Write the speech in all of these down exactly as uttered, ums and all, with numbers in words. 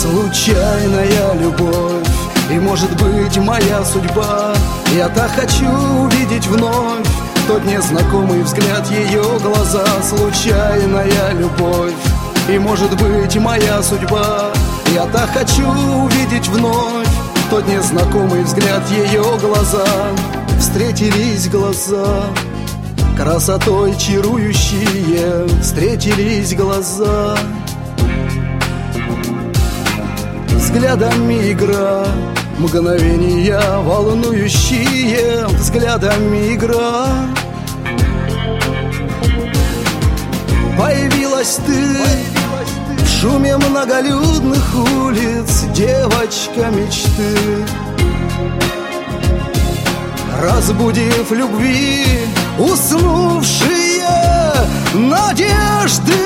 случайная любовь, и может быть моя судьба. Я так хочу увидеть вновь тот незнакомый взгляд, ее глаза. Случайная любовь, и может быть моя судьба. Я так хочу увидеть вновь тот незнакомый взгляд, ее глаза. Встретились глаза, красотой чарующие, встретились глаза. Взглядами игра, мгновения волнующие, взглядами игра. Появилась ты в шуме многолюдных улиц, девочка мечты, разбудив любви уснувшие надежды.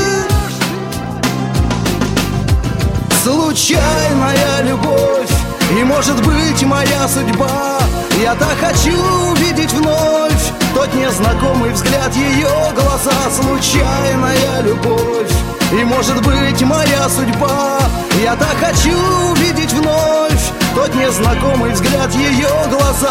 Случайная любовь, и может быть моя судьба. Я так хочу увидеть вновь тот незнакомый взгляд, ее глаза. Случайная любовь, и может быть моя судьба. Я так хочу увидеть вновь тот незнакомый взгляд, ее глаза.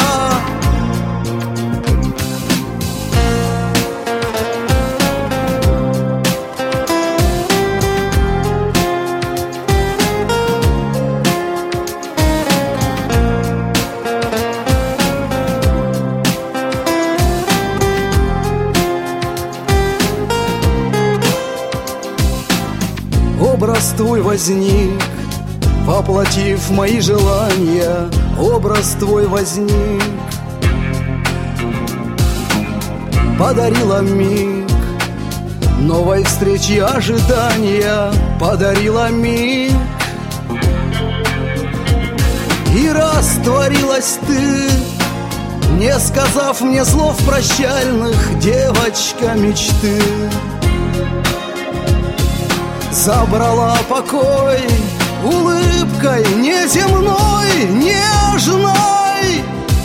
Образ твой возник, воплотив мои желания. Образ твой возник, подарила миг новой встречи, ожидания. Подарила миг, и растворилась ты, не сказав мне слов прощальных, девочка мечты. Забрала покой улыбкой неземной, нежной.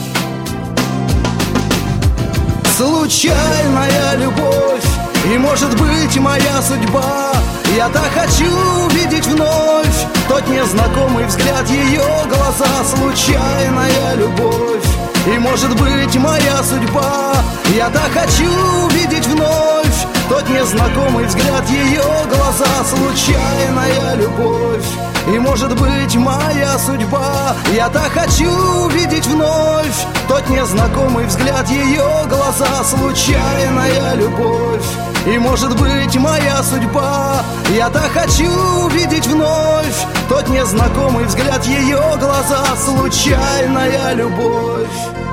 Случайная любовь, и может быть моя судьба. Я так хочу увидеть вновь тот незнакомый взгляд, ее глаза. Случайная любовь, и может быть моя судьба. Я так хочу увидеть вновь тот незнакомый взгляд, ее глаза. Случайная любовь, и может быть моя судьба. Я так хочу увидеть вновь тот незнакомый взгляд, ее глаза. Случайная любовь, и может быть моя судьба. Я так хочу увидеть вновь тот незнакомый взгляд, ее глаза. Случайная любовь.